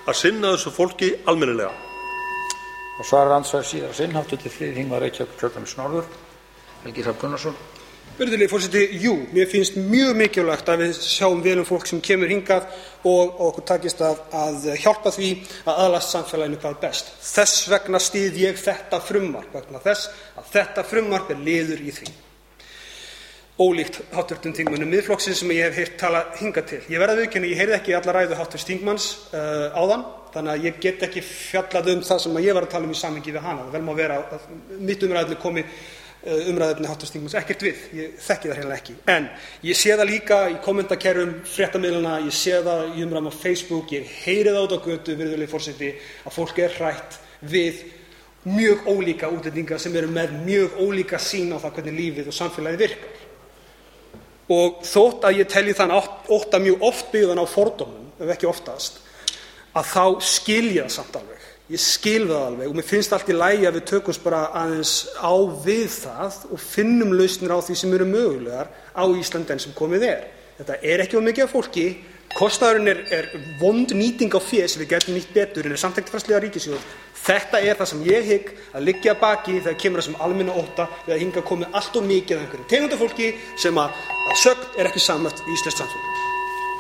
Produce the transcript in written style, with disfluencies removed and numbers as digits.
að sinna þessu fólki almennilega. Og svarar andsvar síðar sinn, hv. þingmaður Reykjavíkurkjördæmis norður, Helgi Hrafn Gunnarsson. Virðulegi forseti, mér finnst mjög mikilvægt að við sjáum vel fólk sem kemur hingað og okkur takist að hjálpa því að aðlast samfélaginu hvað best. Þess vegna styð ég þetta frumvarp, vegna þess að þetta frumvarp liður í því. Ólíkt hv. þingmönnum Miðflokksins sem ég hef heyrt tala hingað til. Ég verð að viðurkenna, ég heyrði ekki alla ræðu hv. þingmanns áðan, þannig að ég get ekki fjallað það sem ég var að tala í samhengi við hana. Vel má vera að mitt umræðuefni komi umræðuefni hv. þingmanns ekkert við. Ég þekki það hreinlega ekki. En ég sé það líka í kommentakerfum fréttamiðlana, ég sé það í umræðum á Facebook, ég heyri það út á götu, virðulegi forseti, að fólk hrætt við mjög ólíka útlendinga sem eru með mjög ólíka sýn á það hvernig lífið og samfélagið virkar. Og þótt að ég telji þann ótta mjög oft byggðan á fordómum, ef ekki oftast, að þá skil ég það samt alveg. Ég skil það alveg og mér finnst allt í lagi að við tökumst bara aðeins á við það og finnum lausnir á því sem eru mögulegar á Íslandi enn sem komið er. Þetta ekki of mikið af fólki, kostnaðurinn er vond nýting á fé sem við getum nýtt betur en samþykktarfræðslega ríkissjóð. Þetta það sem ég hygg að liggja að baki þegar kemur þessum almenna ótta við að hingað komið allt of mikið af einhverju tegundafólki sem að sögn ekki samhæft í íslenskt samfélag.